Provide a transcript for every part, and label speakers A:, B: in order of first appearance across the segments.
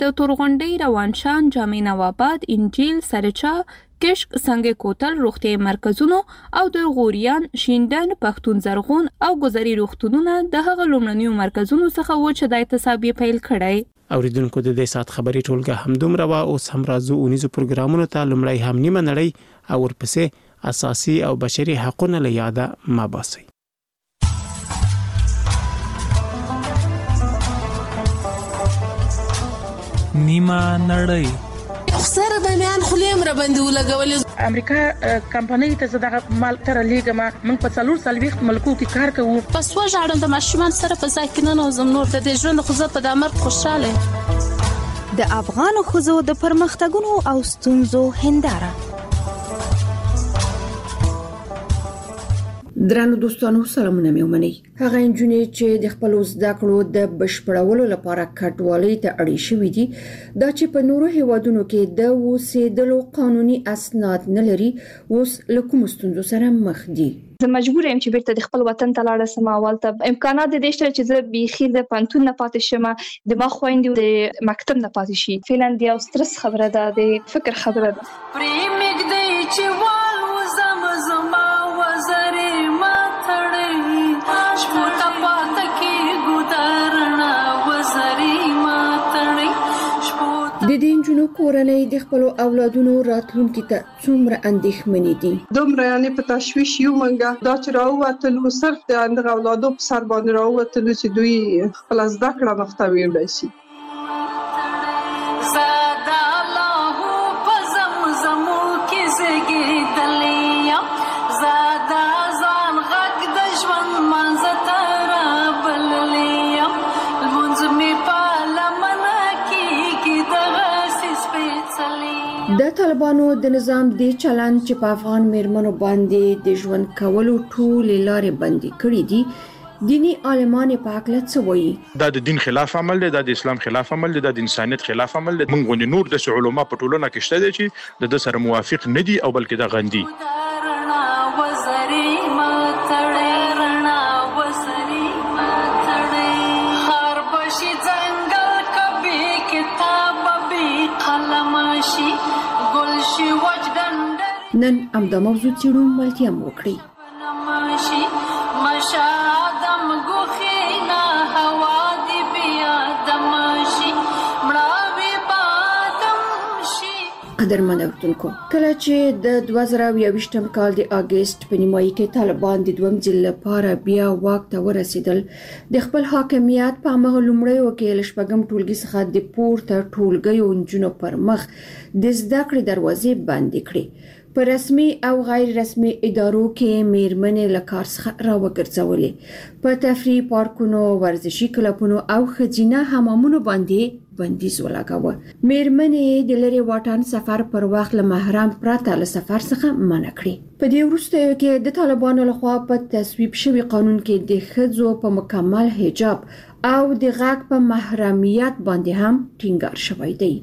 A: د تورغونډۍ، روانشان، جامع نواباد، انجیل، سرچا، کشک، سنگ کوتل روغتي مرکزونو او د غوریان، شیندن، پښتون زرغون او گذری روغتونونه د هغه لومړنیو مرکزونو څخه و چې د اعتصاب پیل کړی.
B: اوریدونکو د دې سات خبري ټولګه همدومره وا اوس هم راځو اونیزو پروګرامونو ته. لومړی هم نیمه نړۍ او ورپسې اساسي او بشري حقوقونه له یاده ما باسي.
C: نیمه نړۍ
D: خسر د میان خلیم را باندې ولګول.
E: امریکا کمپنۍ ته زړه مال تر لیګما موږ په 440 ملکو کې کار کوو.
D: پس وژاړم د ماشومان سره په ځای کې نه نوزم نور د ژوند خو زه په دمر خوشاله.
F: د افغان خزو د پرمختګونو او ستونزو هنداره.
G: درنو دوستانو سلامونه مې ومنئ. هغه انجونې چې د خپل زده کړو د بشپړولو لپاره کډوالۍ ته اړې شوې دي دا چې په نورو هیوادونو کې د اوسېدلو قانوني اسناد نه لري اوس له کوم ستونزو سره مخ دي.
H: زه مجبور یم چې بیرته د خپل وطن ته لاړ شم. اولته امکانات د دې شته چې زه بيخي د پانتون نه پاتې شم، د ما خويندې د مکتب نه پاتې شي. فعلا دی او سترس خبره ده، د فکر خبره ده.
D: پریمګ دی چې وال وزم زما وزري ما تړي شپو ته پات کې ګودرنا وزري ما تړي شپو.
G: د دې انجونو کورنۍ د خپل اولادونو راتلونکي ته څومره اندېښمنې دي.
I: دومره یعنی په تشویش یو منګه دا چې راووتلو صرف د اندغه اولادو په سر باندې راووتلو چې دوی خپل زده کړه مخته وړي شي.
D: زادا الله په زمزمو کې زګي دلیا زادا ځان غږ د ژوند منځ ته بللیا المنځ می په لمنه کې دغه سپېڅلې.
G: د طالبانو د نظام د چلند چې په افغان میرمنو باندې د ژوند کولو ټول لارې بندي کړې دي، دینی عالمان په اړه څه وایي؟
J: دا د دین خلاف عمل دی، دا د اسلام خلاف عمل دی، دا د انسانیت خلاف عمل دی. موږ غوښنه نور د علماء په ټولنه کې شته دي چې د سره موافق نه دي او بلکې دا غندي.
G: نن امدا موضوع چیرو ملتیا موکړي. قدرمن اوردونکو، کله چې د 2022م کال د اگست په نیمایي کې طالبان د دویم ځل لپاره بیا واک ته ورسېدل، د خپل حاکمیت په هغه لومړی وکیل شپږم ټولګي څخه د پورته ټولګیو انجونو پر مخ د زده کړې دروازې بندې کړې. په رسمي او غیر رسمي ادارو کې میرمنې له کار څخه راوګرځولې. په تفریح پارکونو، ورزشي کلبونو او ښځینه حمامونو باندې بندیز ولګاوه. میرمنې د لري واټن سفر پر وخت له محرم پرته له سفر څخه منع کړې. په دې وروستیو کې د طالبانو لخوا په تصویب شوی قانون کې د ښځو په مکمل حجاب او د غږ په محرمیت باندې هم ټینګار شوی دی.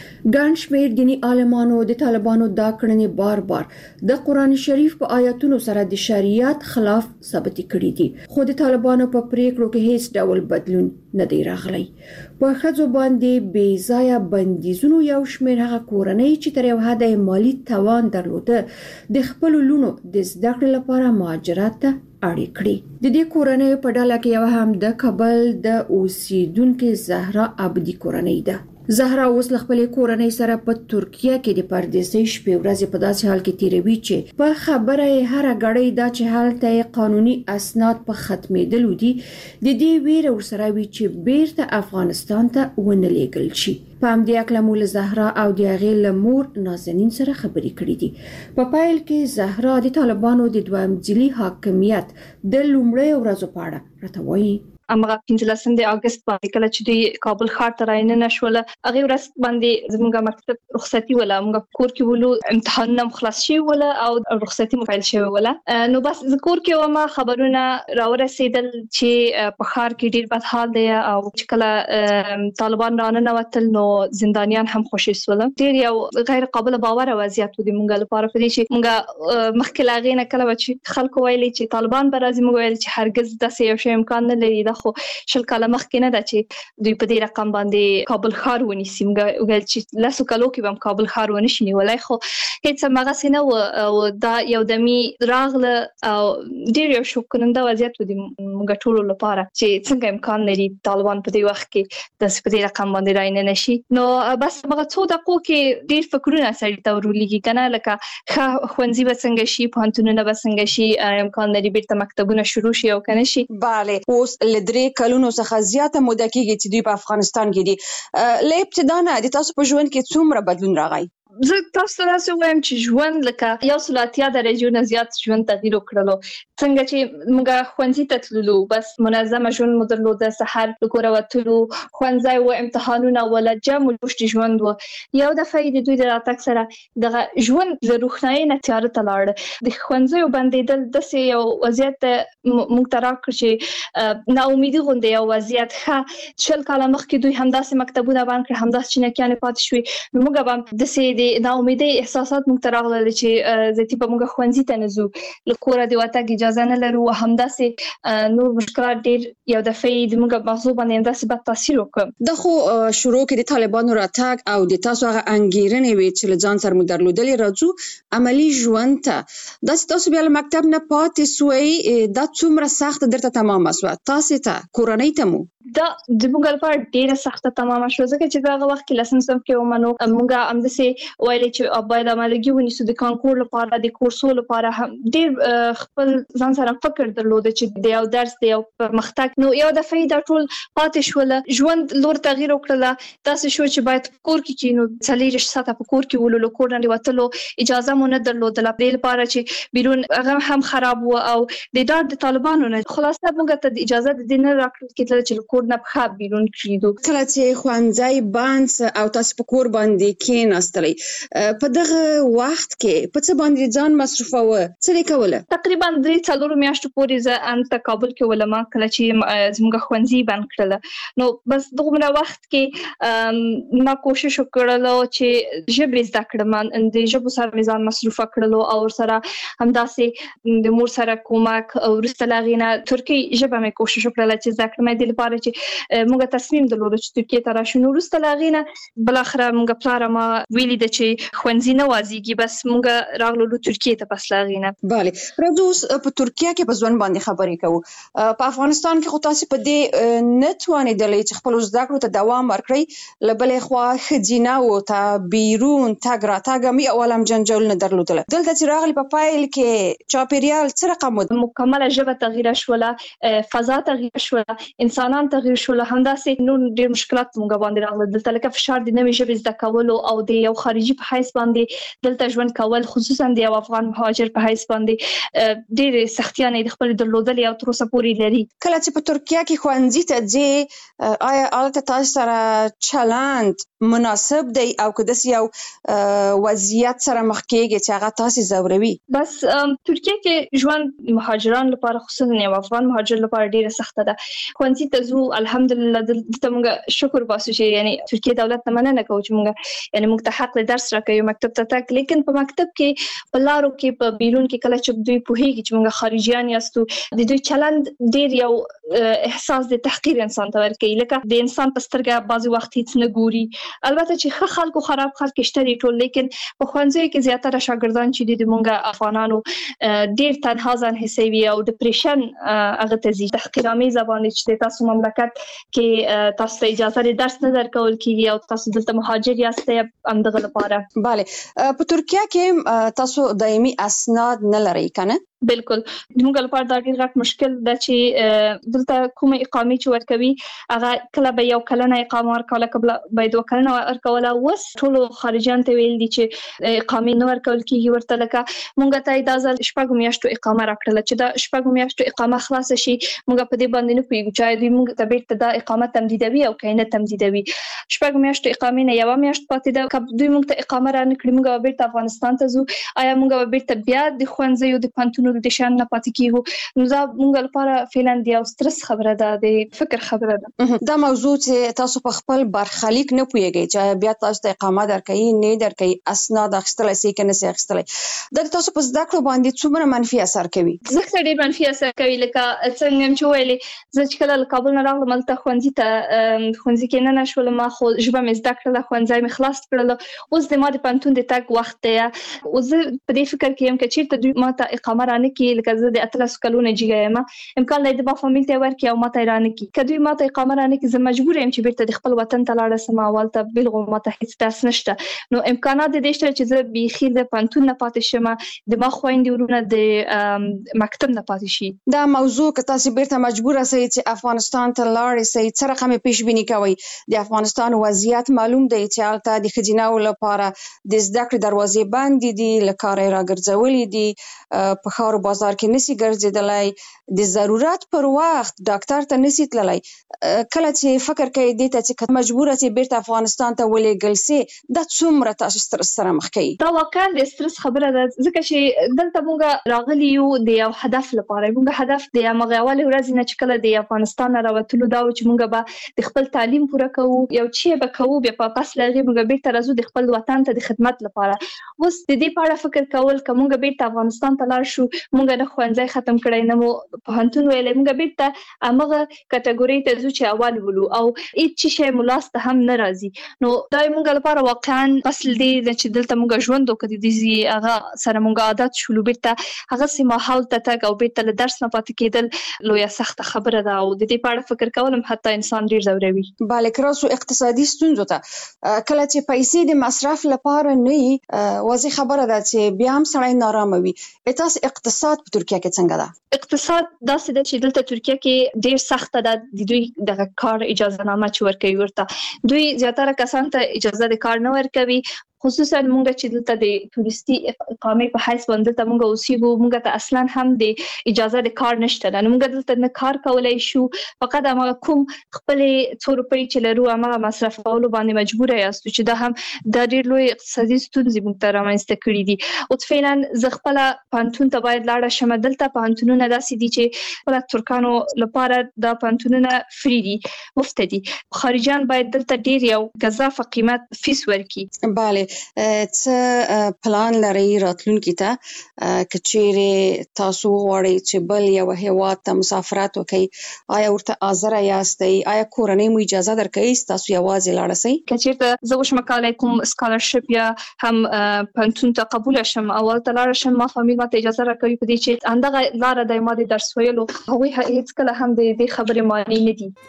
G: ګڼ شمېر دینی عالمانو د طالبانو دا کړنې بار بار د قرآن شریف په آیاتونو سره د شریعت خلاف ثابت کړي دي، خو د طالبانو په پریکړو کې هیڅ ډول بدلون نه دی راغلی. په ښځو باندې بې ځایه بندیزونو یو شمېر هغه کورنۍ چې تر یو حده مالی توان درلوده د خپلو لونو د زده کړې لپاره مهاجرت ته اړ کړي. د دې کورنۍ په ډله کې یو هم د کابل د اوسیدونکو زهرا عبدي کورنۍ ده. زهرا اوس له خپل کورنۍ سره په ترکیه کې د پردیسۍ شپې ورځې په داسې حال کې تیروي چې په خبره یې هر غړی دا چې هلته قانوني اسناد په ختمېدلو دي د دې ویره ورسره وي چې بیرته افغانستان ته ونه لیږل شي. په همدې اکله مو له زهرا او د هغې له مور نازنین سره خبرې کړې دي. په پیل کې زهرا د طالبانو د دویم ځلي حاکمیت د لومړیو ورځو په اړه راته وایي.
H: امغه 15 د اگست باندې کله چې دوی کابل ښار ته راینه شول، هغه ورځ باندې زموږه مکتب رخصتي ولا موږ کور کې ولو امتحانونه مخلص شي ولا او رخصتي مفعل شوی ولا نو بس ذکر کې وما خبرونه راورسېدل چې په ښار کې ډیر بد حال دی او چې کله طالبان رانه وتل نو زندانیان هم خوشي سول. ډیر یو غیر قابل باور وضعیت دی موږ لپاره په دې چې موږ مخکې لاغې نه کله چې خلکو ویلي چې طالبان به راځي، موږ ویل چې هرگز داسې یو شی امکان نه لري. خو شل کاله مخکې نه ده چې دوی په دې رقم باندې کابل ښار ونیسي. موږ ویل چې لاسو کالو کې به کابل ښار ونشي نیولای، خو هیڅ هغسې نه و او دا یو دمي راغله او ډېر یو شوک کننده وضعیت و د موږ ټولو لپاره چې څنګه امکان لري طالبان په دې وخت کې داسې په دې رقم باندې راننه شي. نو بس هغه څو دقیقو کې ډېر فکرونه سړي ته ورولېږي که نه، لکه ښه ښوونځي به څنګه شي، پوهنتونونه به څنګه شي، امکان لري بیرته مکتبونه شروع شي او که نه شي.
K: بله، اوس له 3 کلونو څخه زیاته موده کېږي چې دوی په افغانستان کې دي. له ابتدا نه د تاسو په ژوند کې څومره بدلون راغی؟
H: زه تاسو ته داسې وایم چې ژوند لکه 180 درجو نه زیات ژوند تغییر وکړلو. څنګه چې موږ ښوونځي ته تللو، بس منظمه ژوند مو درلوده، سحر له کوره وتلو، ښوونځی و، امتحانونه ولا جمع جوش ژوند و. یو دفعه د دوی د راتګ سره دغه ژوند له روښنايي نه تیاره ته لاړ. د ښوونځیو بندېدل داسې یو وضعیت موږ ته راکړ چې ناامیدي غوندې یو وضعیت. ښه 20 کاله مخکې دوی همداسې مکتبونه بند کړل، همداسې چینکیانې پاتې شوې، نو موږ به داسې د ناامیدۍ احساسات موږ ته راغلل چې زه په موږ ښوونځي ته نه ځو، له کوره د وتګ اجازه نه لرو. همداسې نور مشکلات ډېر یو دفعه د موږ مغزو باندې همداسې بد تاثیر وکړ.
K: د خو شروع کې د طالبانو راتګ او د تاسو هغه انګیرنې وي چې له ځان سره مو درلودلې راځو عملی ژوند ته، داسې تاسو بیا له مکتب نه پاتې سوئ، دا څومره سخت درته تمامه سوه تاسې ته کورنۍ ته مو؟
H: دا د موږ لپاره ډېره سخته تمامه شوه، ځکه چې دغه وخت کې لسم صنف کې ومنو موږ همداسې ویلې چې باید عملګي ونیسو د کانکور لپاره، د کورسو لپاره. هم ډېر خپل ځان سره فکر درلوده چې د یو درس د یو پرمختګ. نو یو دفعه دا ټول پاتې شول، ژوند لور تغییر وکړله. داسې شو چې باید کور کې کینو، 40 ساعته په کور کې ولولو، کور نه وتلو اجازه مو نه درلودله، دې لپاره چې بیرون هغه هم خراب و او د ډار د طالبانو نه. خلاصه موږ ته اجازه د دې نه راکړل کېدله چې کور نه بخښه بیرون کړو.
K: کله چې ښوونځی بند او تاسو په کور باندې کېناستلئ، په دغه وخت کې په څه باندې ځان مصرفوه؟ څه کوله؟
H: تقریبا 3-4 میاشتو پورې زه انته کابل کې ولما، کله چې زموږ ښوونځي بند کړل. نو بس دغه وخت کې ما کوشش وکړلو چې ژبې زده کړم، د ژبو سره ځان مصرف کړلو او سره همداسې د مور سره کومک او وروسته لا غینه ترکی ژبه مې کوشش وکړل چې زده کړم، د لپاره چې موږ تصمیم درلود چې ترکیه ته راشو. نو وروسته لا غینه بل اخر موږ پلار ما ویلي د چې ښوونځي نه وازيږي، بس موږ راغلو ترکیه ته. پس لا غینه
K: bale راځو په ترکیه کې په ځوان باندې خبرې کوو. په افغانستان کې خو تاسو په دې نه توانیدلې چې خپل زده کړو ته دوام ورکړئ، لبلې خو خځینه او ته بیرون تاګ راتګ مې اولم جنجال نه درلودله. دلته چې راغلی په فایل کې چاپیریال څه رقم
H: مکمله ژبه تغییر شوله، فضا تغییر شوله، انسانان تغییر شول، همداسې نور ډېر مشکلات موږ باندې راغلل. دلته لکه فشار د نوې ژبې زده کولو او د یو خارجي په حیث باندې دلته ژوند کول، خصوصا د یو افغان مهاجر په حیث باندې ډېر سختیانې د خپل درلودلې او تر اوسه پورې لري.
K: کله چې په ترکیه کې ښوونځي ته ځې، آیا هلته تاسو سره چلند مناسب دی او که داسې یو وضعیت سره مخ کېږي چې هغه تاسې ځوروي؟
H: بس ترکیه کې ژوند مهاجران لپاره، خصوصا یو افغان مهاجر لپاره ډېره سخته ده. ښوونځي ته ځو، الحمدلله دلته موږ شکر باسو چې یعنی ترکیه دولت ته مننه کوو چې موږ یعنی موږ ته حق له درس راکوي مکتب ته تک. لیکن په مکتب کې په لارو کې په بیرون کې کله چې دوی پوهیږي چې موږ خارجيان یاستو، د دوی چلند ډېر یو احساس د تحقیر انسان ته ورکوي، لکه د انسان په سترګه بعضی وخت هیڅ نه ګوري. البته چې ښه خلکو خراب خلک شته دي ټول، لیکن په ښوونځیو کې زیاتره شاګردان چې د موږ افغانانو ډېر تنها ځان حسوي او ډیپریشن هغه ته ځي. تحقیرآمیزه باندې چې تاسو مملکت کې تاسو ته اجازه د درس نه درکول کیږي او تاسو دلته مهاجر یاست همدغه لپاره.
K: bale په ترکیه کې تاسو دایمي اسناد نه لرئ کنه؟
H: بالکل موږ لپاره دا ډېر غټ مشکل ده چې دلته کومه اقامه چې ورکوي هغه کله به یو کلنه اقامه ورکوله، کله به 2 کلنه ورکوله. اوس ټولو خارجیان ته ویل دي چې اقامه نه ورکول کیږي ورته. لکه موږ ته دا ځل 6 میاشتو اقامه راکړله چې دا 6 میاشتو اقامه خلاص شي، موږ په دې باندې نه پوهیږو چې دوی موږ ته بیرته دا اقامه تمدیدوي او که نه تمدیدوي. 6 میاشتو اقامه نه 1 میاشت پاتې ده، که دوی موږ ته اقامه را نه کړي موږ به بیرته افغانستان ته ځو. آیا موږ به بیرته بیا د ښوونځیو د پوهنتونونو نو د شان نه پاتې کیږو. نو دا موږ لپاره فعلا د سترس خبره ده، د فکر خبره ده.
K: دا موضوع چې تاسو په خپل برخلیک نه پوهیږئ چې بیا تاسو ته اقامه درکړي نه درکړي، اسناد اخیستلای شي کنه سي اخیستلای، دا تاسو په زده کړو باندې څومره منفي اثر کوي؟
H: زه ډېر منفي اثر کوي. لکه څنګه چې ویلې زه چې کله کابل نه راغلم ملته ښوونځي کې نه نشولم، ما خو ژبه مې زده کړله، ښوونځی مې خلاص کړل، اوس د ما د پنتون د تګ وخت دی. اوس زه په دې فکر کې یم چې چیرته دوی ما ته اقامه رانه کړي، لکه زه د 13 کلونو جګه یم، امکان لري د ما فامیل ته ورکړي او ما ته رانه کړي. که دوی ما ته اقامه رانه کړي زه مجبور یم چې بیرته د خپل وطن ته لاړ شم، اولته بالغ ما ته هیڅ داس نشته. نو امکانات د دې شته چې زه بیخي د پنتون نه پاتې شم، د ما خويندې ورونه د مکتب نه پاتې شي.
K: دا موضوع که تاسو بیرته مجبور شئ چې افغانستان ته لاړ شئ، څه رقم پیش بینی کوي؟ د افغانستان وضعیت معلوم دی چې حالت د خجیناو لپاره د زده کړې دروازې بندې دي، لکاره راګرځولې دي، په ښار او بازار کې نسی ګرځیدلای، د ضرورت پر وخت ډاکټر ته نسی تللی. کله چې فکر کوي دې ته چې مجبور شئ بیرته افغانستان ته ولېږل سي، دا څومره تاسو سترس سره مخ کوي؟
H: دا واقعا د سترس خبره ده، ځکه چې دلته موږ راغلي یو د یو هدف لپاره. موږ هدف د هغه اول ورځ نه چې کله د افغانستان راوتلو دا و چې موږ به د خپل تعلیم پوره کوو، یو چې به کوو، بیا په پس لږه موږ بیرته راځو د خپل وطن ته د خدمت لپاره. اوس د دې په اړه فکر کول که موږ بیرته افغانستان ته لاړ شو، موږ نه ښوونځی ختم کړی، نه مو پوهنتون ویلی، موږ بیرته همغه کټګورۍ ته ځو چې اول ولو او هیڅ شی مو لاس ته هم نه راځي. نو دا موږ لپاره واقعا اصل دی چې دلته موږ ژوند وکړو، د هغه سره موږ عادت شولو، بیرته هغه سي ماحول ته تګ او بیرته له درس نه پاتې کېدل لویه سخته خبره ده، او د دې په اړه فکر کول هم حتی انسان ډیر ځوروي.
K: بله، کراسو اقتصادي ستونزو ته کله چې پیسې د مصرف لپاره نه وي، واضح خبره ده چې بیا هم سړی نارامه وي. تاسو اقتصاد په ترکیه کې څنګه ده؟
H: اقتصاد داسې ده چې دلته ترکیه کې ډیر سخته ده. د دوی د کار اجازه نامه چې ورکوي ورته دوی زیاتره کسان ته اجازه د کار نه ورکوي، خصوصا موږ چې دلته د تورستي اقامه په حیث باندې ته موږ اوسېږو، موږ ته اصلا هم د اجازه د کار نشته. نو موږ دلته نه کار کولای شو، فقط هغه کوم خپل 2 روپۍ چې لرو هغه مصرفولو باندې مجبور یاست، چې دا هم د ډیر لوی اقتصادي ستونزې موږ ته رامنځته کړې دي. او فعلا زه خپل پانتون ته باید لاړ شم. دلته پانتونونه داسې دي چې خپل ترکانو لپاره د پانتونونه فری دي، مفت دي. خارجيان باید دلته ډیر یو غضافه قیمت فیس ورکړي.
K: بله، څه پلان لري راتلونکي ته که چیرې تاسو غواړئ چې بل یو هیواد ته مسافرت وکړئ؟ آیا ورته حاضر یاستئ؟ آیا کورنۍ مو اجازه درکوي تاسو یوازې لاړ شئ؟
H: که چیرته زه وشم کولای کوم سکالرشپ یا هم پنتون ته قبول شم، اول ته لاړ شم، ما فامیل ماته اجازه راکوي په دې چې اندغه لار د ما د درس ویلو، هغوی هیڅ کله هم د دې خبرې معنی نه دي.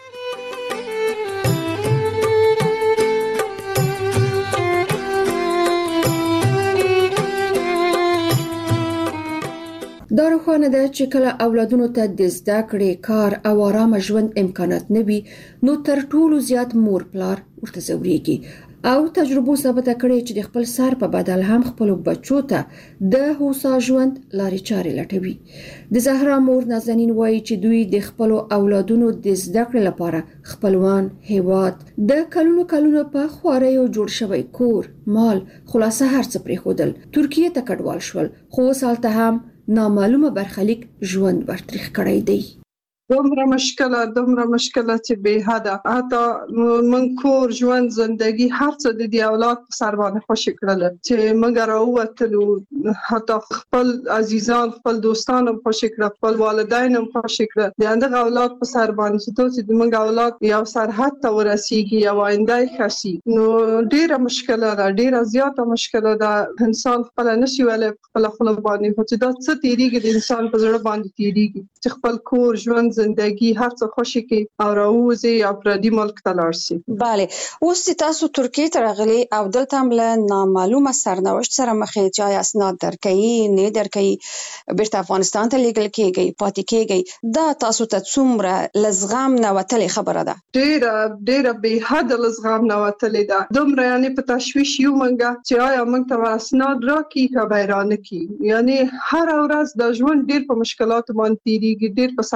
G: دا روښانه ده چې کله اولادونو ته د زده کړې، کار او آرام ژوند امکانات نه وي، نو تر ټولو زیات مور پلار ورته ځورېږي او تجربو ثابته کړې چې د خپل سر په بدل هم خپل بچو ته د هوسا ژوند لارې چارې لټوي. د زهرا مور نازنین وایي چې دوی د خپل اولادونو د زده کړې لپاره خپلوان، هیواد، د کلونو په خوارۍ جوړ شوی کور، مال، خلاصه هر څه پرېښودل، ترکیه ته کډوال شول، خو سالته هم نامعلومه برخلیک ژوند ورتریخ کړی دی.
I: دومره مشکله چې به حدا، حتی من کور، ژوند، زندگی هر څه د دې اولاد په سر باندې خوشی کړل چې موږ راووتلو، حتی خپل عزیزان، خپل دوستان هم خوشی کړل، خپل والدین هم خوشی کړل. د هغه اولاد په سر باندې چې موږ اولاد یو سرحد ته ورسیږي، یو آینده خشي، نو ډیره مشکله ده، ډیره زیاته مشکله ده. انسان خپل نشي ولې خپل باندې چې دا څه تیریږي د انسان په زړه باندې تیریږي چې خپل کور، ژوند، زندگی هر څه خوشی کې او راوځي یا پردي ملک ته لاړ شي.
K: بله، اوس تاسو ترکیه ته راغلي او دلته هم له نامعلومه سرنوشت سره مخ یې، چې آیا اسناد درکوي نه درکوي، بیرته افغانستان ته لیږل کېږي، پاتې کېږي. دا تاسو ته څومره لزغام نه وتلې خبره ده؟
I: ډیره به حد لزغام نه وتلې ده. دومره یعنی په تشویش یو منګه چې آیا موږ ته اسناد راکړي که بیرانه کړي. یعنی هر ورځ د ژوند ډیر په مشکلات باندې تیریږي، ډیر په سختۍ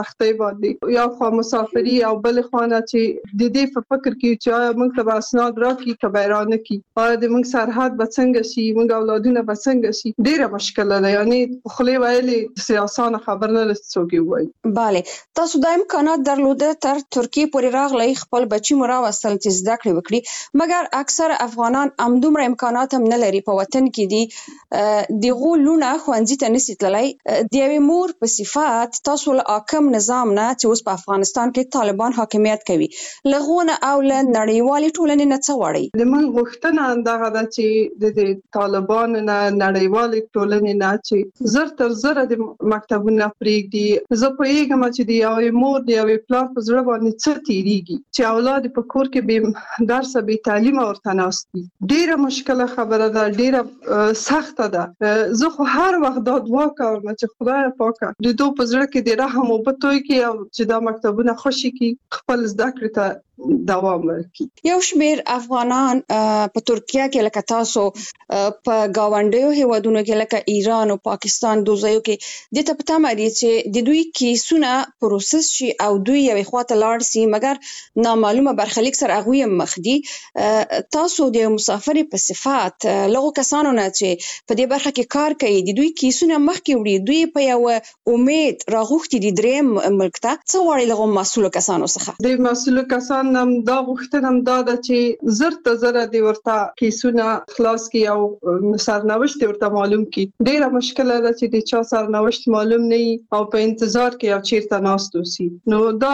I: باندې یو خوا مسافري او بل خانه چې د دې په فکر کې چې موږ ته اسناد راکړي کبیرانه کی او د موږ سرحد به څنګه شي موږ اولادونه به څنګه شي ډیره مشکله ده یعنی خلې ویلي سیاسانه خبر نه لسڅوږي وای
K: bale تاسو د امکانات درلوده تر ترکیه پورې راغلی خپل بچی مو راوستل چې زده کړې وکړي مګر اکثر افغانان همدومره امکانات هم نه لري په وطن کې دي دغه لونه خوندې ته نشي تللی د یوې مور په صفات تاسو له حاکم نظام نه چې اوس په افغانستان کې طالبان حاکمیت کوي لغونه او له نړیوالې ټولنې نه څه وړي
I: د من غوښتنه اندغه ده چې د طالبان نه نړیوالې ټولنې نه چې زر تر زر د مکتبونه پرېږدي زه پوهیږم چې د یوې مور د یوې پلار په زړه باندې څه تیریږي چې اولاد په کور کې به درس به تعلیم ورته ناستي ډیره مشکله خبره ده ډیره سخته ده زه خو هر وخت دا دعا کوم چې خدای پاک د دوی په زړه کې د رحم او بتوي کې او چې دا مکتبونه خوشي کې خپل زده کړې ته دوام ورکړي
K: یو شمیر افغانان په ترکیه کې لکه تاسو په گاونډیو هیوادونو کې لکه ایران او پاکستان دوه ځایو کې د ته پته مری چې د دوی کیسونه پروسس شي او دوی یوې خواته لاړ شي مګر نامعلومه برخلیک سره هغه مخ دي تاسو د مسافر په صفات لغو کسانو نه چې په دې برخه کې کار کوي د دوی کیسونه مخ کې وړي دوی په یو امید راغوښتي دي دریم ملک ته څو وړي لغو مسؤل کسانو څخه
I: د مسؤل کسان نم دا غوښتنم دا د چې زر ته زر دی ورته کیسونه خلاص کی او سرنوشت ورته معلوم کی ډیره مشکله ده چې د چا سرنوشت معلوم نه او په انتظار کې او چیرته ناستو سي نو دا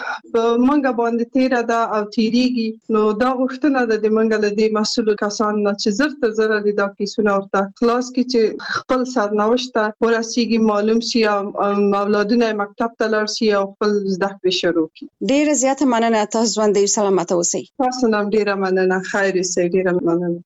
I: منګه باندې تیر ده او تیریږي نو دا غوښتنه ده د منګه له دې مسؤل کسان نه چې زر ته زر دی دا کیسونه ورته خلاص کی چې خپل سرنوشت ورسیږي معلوم شي او اولادونه مکتب ته لاړ شي او خپل زده کړې شروع کړي
K: ډیره زیاته مننه تاسو باندې سلامات اوسئ
I: تاسو نام ډیره مننه خیر اوسئ ډیره مننه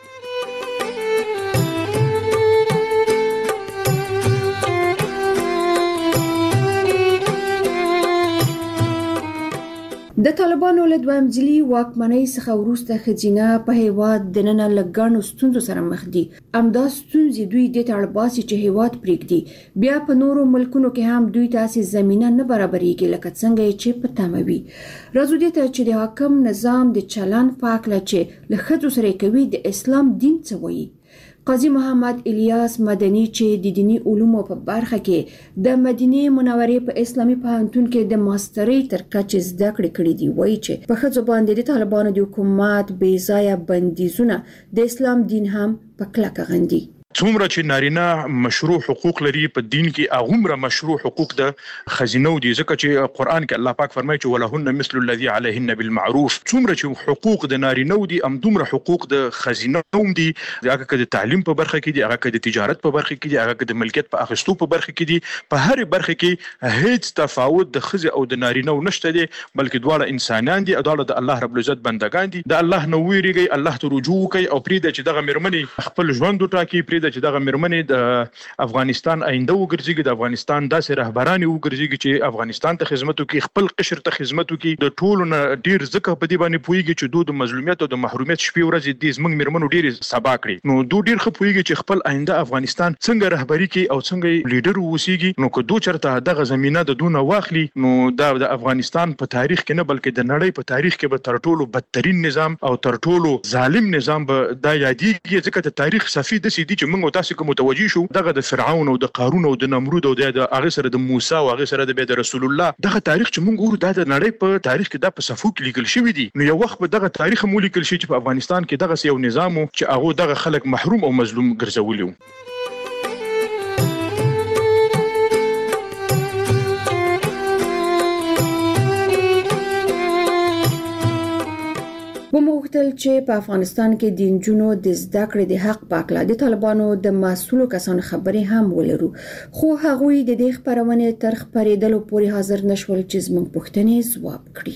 G: د طالبانو له دویم ځلي واکمنۍ څخه وروسته ښځینه په هیواد دننه له ګڼو ستونزو سره مخ دي همدا ستونزې دوی دې ته اړ باسي چې هیواد پرېږدي بیا په نورو ملکونو کې هم دوی ته زمینه نه برابرېږي لکه څنګه چې په تمه وي راځو دې ته چې د حاکم نظام د چلن په هکله چې له ښځو سره کوي د اسلام دین څه وایي قاضي محمد الیاس مدني چې د دینی علومو په برخه کې د مدینه منورې په اسلامي پوهنتون کې د ماسترۍ تر کچې زده کړې کړې دي وایي چې په ښځو باندې د طالبانو د حکومت بې ځایه بندیزونه د اسلام دین هم په کلکه غندي
J: څومره چې نارینه مشروع حقوق لري په دین کې هغومره مشروع حقوق د خزینو دي ځکه چې قرآن کې الله پاک فرمایي چې ولهن مثل الذي عليهن بالمعروف څومره چې حقوق د نارینه دي همدومره حقوق د خزینو دي هغه که د تعلیم په برخه کې دي هغه که د تجارت په برخه کې دي هغه که د ملکیت په اخیستو په برخه کې دي په هر برخه کې هیڅ تفاوت د خزې او د نارینه نشته دي بلکې دواړه انسانان دي او دواړه د الله رب العزت بندگان دي د الله نو ویریږي الله ته رجوع کوي او پرې د چې دغه مرمنې خپل ژوند وټاکي پرې چې دغه مرمنې د افغانستان آینده وګرځي د افغانستان داسې رهبران وګرځي چې افغانستان ته خدمت وکړي خپل قشر ته خدمت وکړي د ټولو نه ډیر ځکه په دې باندې پويږي چې د مظلومیت او د محرومیت شپې ورځې د زمنګ مرمنو ډیر سبا کړي نو ډیر خو پويږي چې خپل آینده افغانستان څنګه رهبری کوي او څنګه لیډر ووسیږي نو که چرته دغه زمينه د دونه واخلي نو د افغانستان په تاریخ کې نه بلکې د نړۍ په تاریخ کې به تر ټولو بدترین نظام او تر ټولو ظالم نظام به دا یادېږي ځکه د تاریخ صفحې د سې دي چې موږ تاسو کوم متوجي شو دغه د فرعون او د قارون او د نمرود او د هغه سره د موسی او هغه سره د رسول الله دغه تاریخ چې موږ ګورو د نړۍ په تاریخ کې د په صفو کې لیکل شوی دي نو یو وخت به دغه تاریخ مو لیکل شي چې په افغانستان کې دغه یو نظام چې هغه دغه خلک محروم او مظلوم ګرځولي
G: وموږتل چې په افغانستان کې د نجونو د زده کړې د حق په اړه د طالبانو د مسؤلو کسانو خبرې هم ولرو خو هغوی د دې خبرونې تر خبرېدلو پورې حاضر نشول چې زموږ پوښتنې ځواب کړي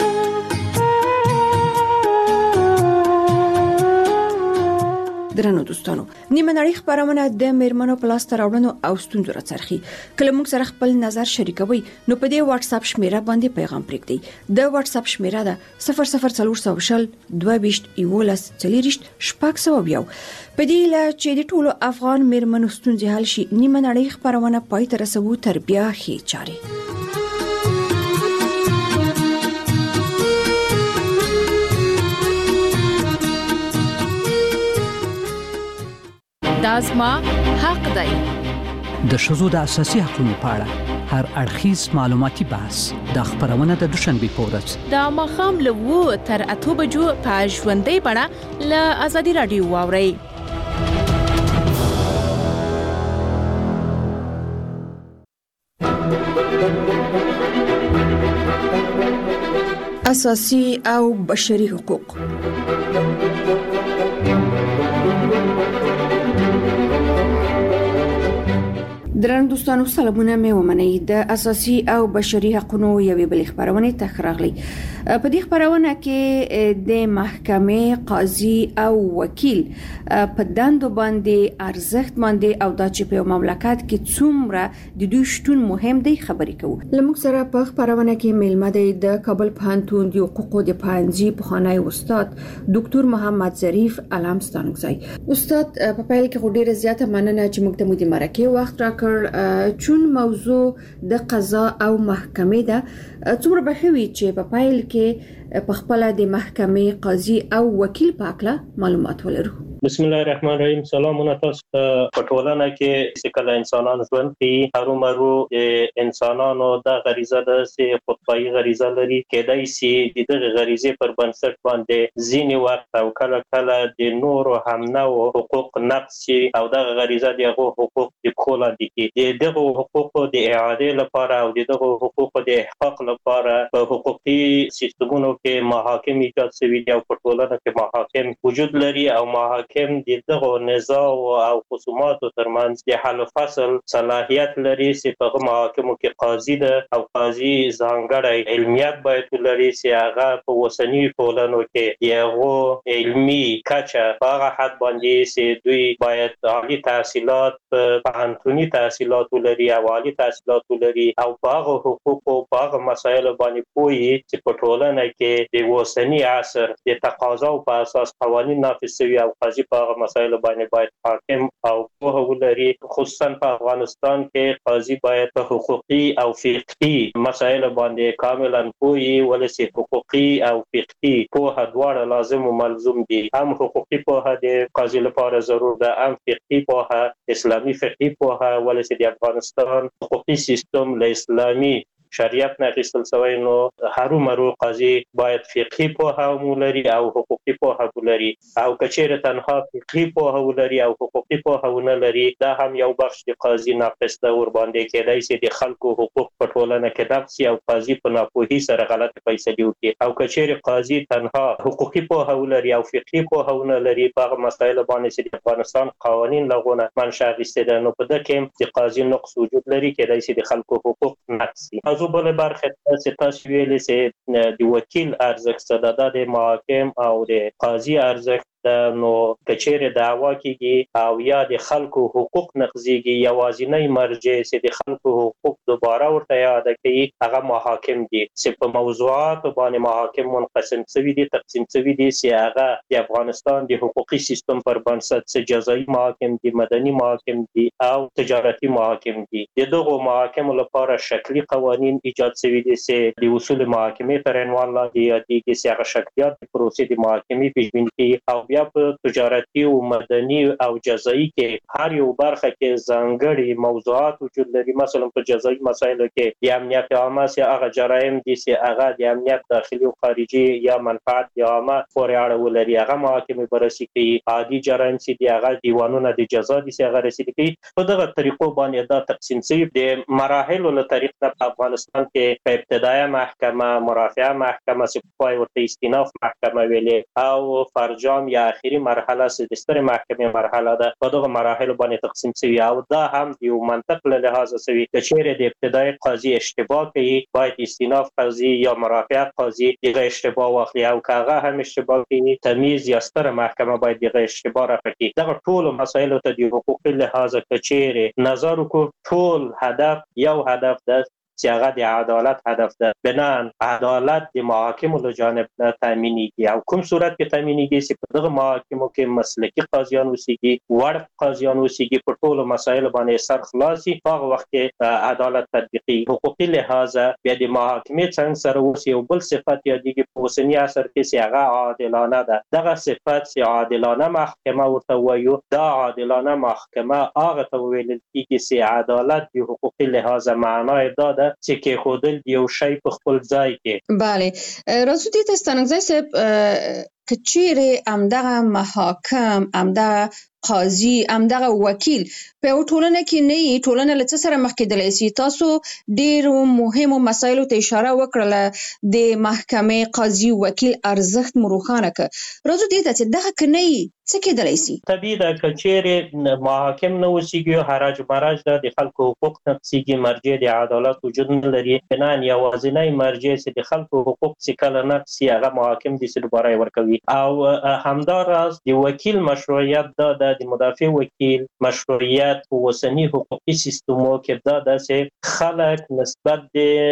G: درنو دوستانو نیمه نړۍ خبرونه د میرمنو په لاس راوړنو او ستونزو راڅرخي کله موږ سره خپل نظر شریکوي نو په دې واتس اپ شمیره باندې پیغام پرېږدئ د واتس اپ شمیره ده 00400 22 11 40 شپږ په دې لا چې د ټولو افغان میرمنو ستونزې حل شي نیمه نړۍ خبرونه پای ته رسوي تر بیا هي چاري
L: دازما حق دی
M: د شذو د اساسي حقوقو په اړه هر اړخیز معلوماتي بحث د خبرونه د دوشنبه پورز
L: د مخام له 2 تر 8 بجو په ژوندۍ بڼه له ازادي رادیو واوري
G: اساسي او بشري حقوق درن دوستانو سلامونه مې ومنئ د اساسي او بشري حقوقو یوې بل خبرونه تخراغلي په دې خبرونه کې د محکمې قاضي او وکیل په دندو باندې ارزښت باندې او د چې په مملکت کې څومره د دوی شتون مهم دی خبرې کوو لمک سره په خبرونه کې ملمه دی د کابل پوهنتون د حقوقو د پانځي پخوانی استاد ډاکټر محمد ظریف علامستانګزی استاد په پیل کې ډیره زیاته مننه چې موږ ته مو د مرکه وخت راکړ چون موضوع د قضا او محکمې ده څومره بخوي چې په پایل کې په خپل د محکمې قاضي او وکیل پاکله معلومات ولرو
N: بسم الله الرحمن الرحیم سلامونه تاسو ته پټولانه کې سکه انسانانو ژوند کې هرومرو انسانانو د غریزه د سي خودپای غریزه لري کېدای شي د غریزه پر بنسټ باندې ځینی وخت او کله کله د نور هم نو حقوق نقص او د غریزه دغه حقوق د کولا دي دغه حقوق د اعاده لپاره او دغه حقوق د احقاق لپاره په حقوقي سیستمونو کې محاکم ایجاد شوي دي او پټولانه کې محاکم وجود لري او محاکم دغه نزاع او خصومات ترمنځ د حل فصل صلاحیت لري چې په محاکمو کې قاضي ده او قاضي ځانګړی علمیت باید لري چې هغه په وسنی ټولنو کې یو علمي کچه په هغه حد باندې چې دوی باید عالی تحصیلات پوهنتوني تحصیلات لري او عالی تحصیلات لري او په هغه حقوق او په هغه مسایل باندې پوهی چې په ټولنه کې د وسنی عصر د تقاضا په اساس قوانين نافذ شوي او قاضي په هغه مسایل باندې باید حاکم او په ولري خصوصا په افغانستان کې قاضي باید په حقوقي او فقهي مسایل باندې کاملا پوهی ولسی حقوقي او فقهي په دواړه لازم او ملزوم دي هم حقوقي په د قاضي لپاره ضرور ده هم فقهي په اسلامي فقهي په ولسی د افغانستان حقوقي سیستم له اسلامي شریعت نه غوښتل شوی نو هرومرو قاضي باید فقهي په ولري او حقوقي په ولري او کچېره تنها فقهي په ولري او حقوقي په ونه لري دا هم یو بخش د قاضي ناقص ده ور باندې کېدای شي د خلکو حقوق په ټولنه کې نقص او قاضي په ناپوهي سره غلط فیصله وکړي او کچېره قاضي تنها حقوقي په ولري او فقهي په ونه لري په مسایل باندې چې د افغانستان قوانين لغونه منشأ غوښتي ده نو په دې کې د قاضي نقص وجود لري کېدای شي د خلکو حقوق نقص بل برخه تاسو ویلې چې د وکیل ارزښت د محاکم او د قاضي ارزښت نو کچېره دعوا کیږي او یا د خلکو حقوق نقضيږي یوازینی مرجع چې د خلکو حقوق دوباره ورته یاد کوي هغه محاکم دي چې په موضوعات باندې محاکم منقسم شوي دي تقسیم شوي دي چې هغه د افغانستان د حقوقي سیستم پر بنسټ چې جزایي محاکم دي مدني محاکم دي او تجارتي محاکم دي دغه محاکم لپاره شکلی قوانين ایجاد شوي دي چې د اصول محاکمې تر عنوان لاندې یادېږي چې هغه شکلیات د پروسې د محاکمې پیژندل کیږي او بیا په تجارتي او مدني او جزایي کې هر یو برخه کې ځانګړي موضوعات وجود لري مثلا په جزایي مسایلو کې د امنیت عامه سي هغه جرایم دي چې هغه د امنیت داخلي او خارجي یا منفعت عامه پورې اړه ولري هغه محاکمې بررسي کوي عادي جرایم چې دی هغه دیوانونه د جزا دي چې هغه رسیدي کوي په دغه طریقو باندې دا تقسیم شوی د مراحل له طریق په افغانستان کې په ابتدایي محکمه مرافعه محکمه چې په ورته استیناف محکمه ویلې او فرجام یا د اخیری مرحله د سترې محکمې مرحله ده په دغه مراحل باندې تقسیم شوی او دا هم یو منطق له لحاظ شوی چې چیرې د ابتدایي قاضي اشتباه کوي باید استیناف قاضي یا مرافعت قاضي دغه اشتباه واخلي او کاغه هم اشتباه کوي تمیز یا ستره محکمه باید دغه اشتباه راکړي. دغه ټول مسایل ته د حقوقي لحاظ کچېره نظر وکړو ټول هدف یو هدف ده چې هغه د عدالت هدف ده. بنان عدالت د محاکمو له جانب نه تامینېږي او کوم صورت کې تامینېږي چې په دغه محاکمو کې مسلکي قاضیان اوسېږي وړ قاضیان اوسېږي په ټولو مسایلو باندې سر خلاصي په هغه وخت کې عدالت تطبیقي. حقوقي لحاظ بیا د محاکمې څنګه سره اوس یو بل صفت یادېږي په اوسني عصر کې چې هغه عادلانه ده. دغه صفت چې عادلانه محکمه ورته وایو دا عادلانه محکمه هغه ته ویل کېږي چې عدالت د حقوقي لحاظ معنای دا چې کې خودل یو شی په خپل ځای کې.
K: بله راځو دې ته ستانګزای صاحب کچېره امدغه محاکم امدغه قاضي امدغه وکیل په ټولنه کې نه ټولنه له څه سره مخ کېدلی شي. تاسو ډېر مهمو مسایلو ته اشاره وکړه د محکمې قاضي وکیل ارزښت مروخانه ک راځو دې ته چې دغه کني څه کېدلی شي.
N: طبیعي ده کچېره محاکم نه وسیږي حراج مراج د خلکو حقوق نقصيږي مرجع د عدالت وجود نه لري. بنان یوازینی مرجع چې د خلکو حقوق څخه کله نقصي هغه محاکم دي چې دوباره ورکوي او همداراز د وکیل مشروعیت د مدافع وکیل مشروعیت په وسنی حقوقي سیستمو کې دا چې خلک نسبت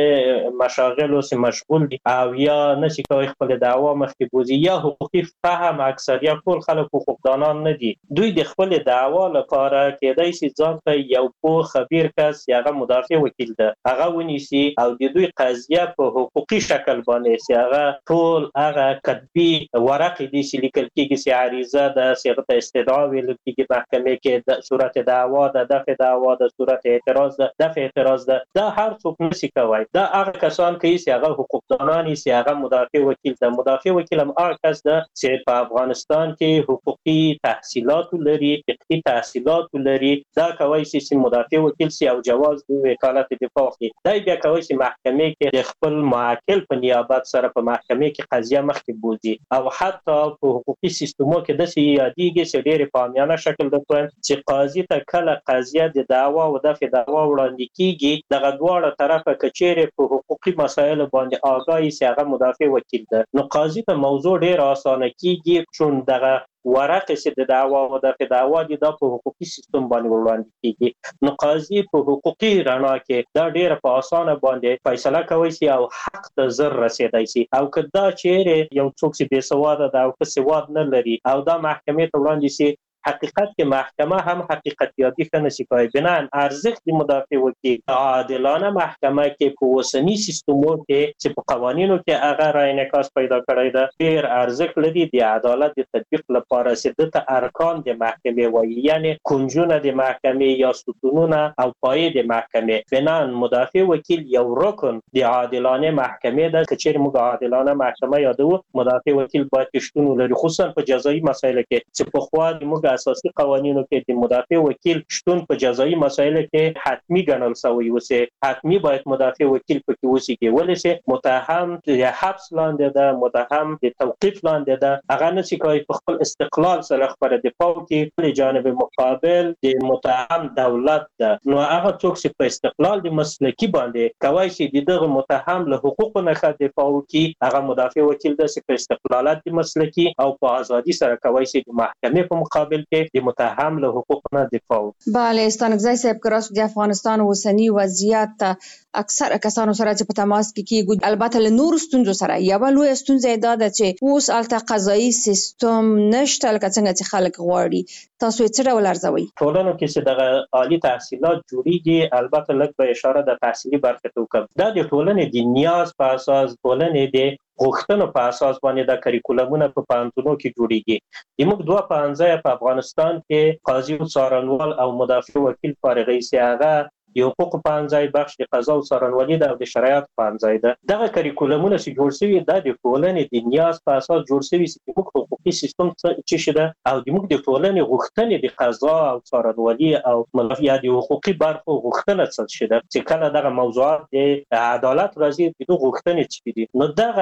N: د مشاغلو سره مشغول دي او یا نشي کوي خپل دعوا مخکې بوزي یا حقوقي فهم اکثریت ټول خلک حقوقدانان نه دي. دوی د خپل دعوا لپاره کېدای شي ځان ته یو په خبير کس هغه مدافع وکیل ده هغه ونیسي او د دوی قضیه په حقوقي شکل باندې چې هغه ټول هغه کتبي ورقې دي چې لیکل کېږي چې عریضه ده صيغه استدعا ویل کېږي محکمې کې د صورت دعوا ده دفع دعوا ده صورت اعتراض ده دفع اعتراض ده دا هر څوک نشي کوي. دا هغه کسان کوي چې هغه حقوقدانان چې هغه مدافع وکیل ده. مدافع وکیل هم هغه کس ده چې په افغانستان کې حقوقي تحصیلات لري فقهي تحصیلات لري. دا کوي چې مدافع وکیل سي او جواز د وکالت دفاع کوي. دا بیا کوي چې محکمې کې د خپل معاکل په نیابت سره په محکمې کې قضیه مخکې بوزي او حتی په حقوقي سیستمو کې د سیادیږي چې ډېر پامیانه شکل د کوم چې قاضي ته کله قضیه د دعوا او دفع دعوا وړاندې کیږي دغه دواړه طرفه کچېره په حقوقي مسایل باندې آگاهي چې هغه مدافع وکیل ده نو قاضي ته موضوع ډېر اسانه کیږي چون دغه ورقه چې د دعوا او د دعوا د په حقوقي سیستم باندې وړاندې کیږي نو قاضي په حقوقي رڼا کې دا ډېر په اسانه باندې فیصله کوي چې او حق ته زر رسیدای شي او کدا چیرې یو څوک چې بے سواده ده او څه سواد نه لري او دا محکمې ته وړاندې شي حقیقت کې محکمه هم حقیقت یادی کنه شي کوي. بنان ارزښت د مدافع وکیل عادلانه محکمه کې په وسنی سیستمو کې چې په قوانینو کې هغه رای انعکاس پیدا کړی ده ډېر ارزښت لري د عدالت د تطبیق لپاره چې د ارکان د محکمې وایي یعنی کنجونه د محکمې یا ستونونه او پایې د محکمې. بنان مدافع وکیل یو رکن د عادلانه محکمې ده چې موږ عادلانه محکمه یادو مدافع وکیل باید شتون لري خصوصا په جزایي مسایلو کې چې په خوا موږ اساسي قوانینو کې د مدافع وکیل شتون په جزایي مسایلو کې حتمی ګڼل شوی وسه حتمی باید مدافع وکیل پکې وسیږي ولې متهم د حبس لاندې ده متهم د توقيف لاندې ده هغه نشي کوي په خپل استقلال سره خبره دفاع کوي په جانب مقابل د متهم دولت ده نو هغه څوک چې په استقلال د مسلکی باندې کوي چې دغه متهم له حقوقو نه دفاع کوي هغه مدافع وکیل ده چې په استقلالات د مسلکی او په ازادي سره کوي چې د محکمې په مقابل کې د متهم له حقوق نه دفاع.
K: بله ستانګزای صاحب کراسو د افغانستان اوسنی وضعیت اکثر کسانو سره چې په تماس کې کیږي البته له نور ستونزو سره یو لوی ستونزه دا ده چې اوس الته قضایي سیستم نشته لکه څنګه چې خلک غواړي. تاسو یې څه ډول ارزوي؟
N: ټولنو کې چې د عالی تحصیلات جوړیږي البته لږ به اشاره د تحصیلي برخه ته وکړم. دا د ټولنې د نیاز په اساس ټولنې د غوښتنو په اساس باندې د کریکولمونو په پانتونو کې جوړیږي. موږ دوه پانځه په افغانستان کې قاضي او څارنوال او مدافع وکیل فارغ هغه یو حقوق پانځای بخش د قضا او څارنوالي او د شرایط پانځای ده. دغه کریکولمونه چې جوړ شوي د ټولنې د نیاز په اساس جوړ شوي چې موږ حقوقي سیستم چې شته او د موږ د ټولنې غوښتنې د قضا او څارنوالي او ملفیا د حقوقي برخو غوښتنه څه شته چې کله دغه موضوعات د عدالت راځي د غوښتنې چې دي نو دغه